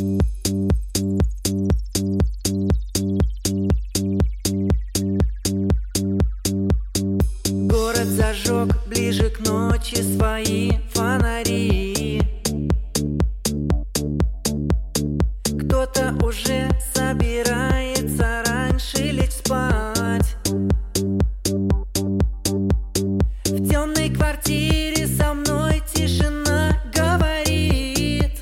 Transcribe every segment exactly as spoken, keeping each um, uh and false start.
Город зажег ближе к ночи свои фонари. Кто-то уже собирается раньше лечь спать. В темной квартире со мной тишина говорит.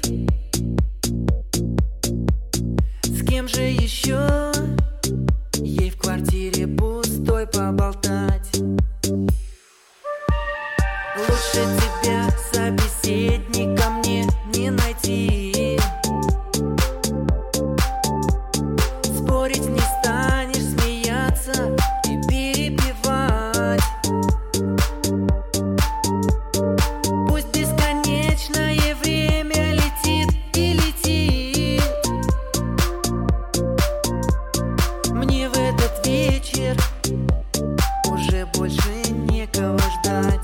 С кем же еще ей в квартире пустой поболтать? Лучше тебя собеседника мне не найти. Спорить не станешь, смеяться и перепевать. Пусть бесконечное время летит и летит. Мне в этот вечер уже больше некого ждать.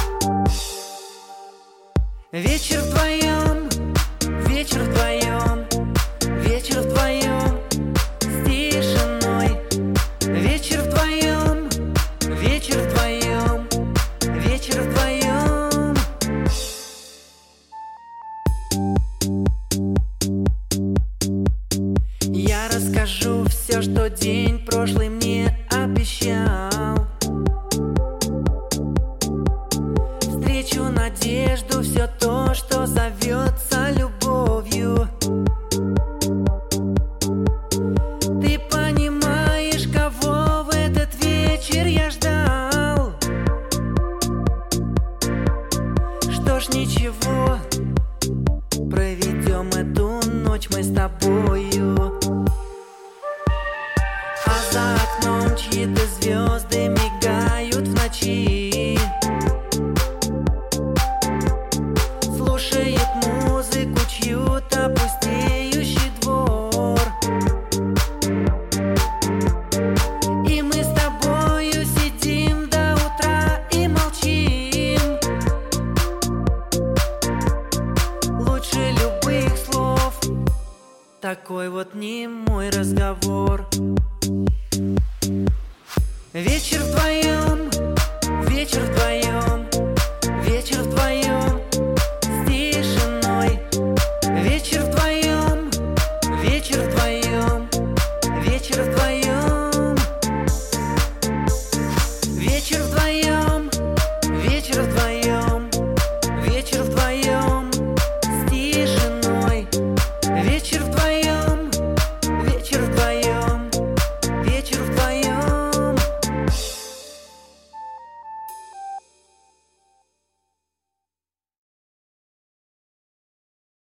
Вечер вдвоем, вечер вдвоем, вечер вдвоем с тишиной. Вечер вдвоем, вечер вдвоем, вечер вдвоем. Я расскажу все, что день прошлый мне обещал. Встречу надежду, все то, что зовется любовью. Ты понимаешь, кого в этот вечер я ждал? Что ж, ничего, проведем эту ночь мы с тобою. А за окном чьи-то звезды мигают в ночи. Слушает музыку чью-то пустеющий двор. И мы с тобою сидим до утра и молчим. Лучше любых слов такой вот немой разговор. Вечер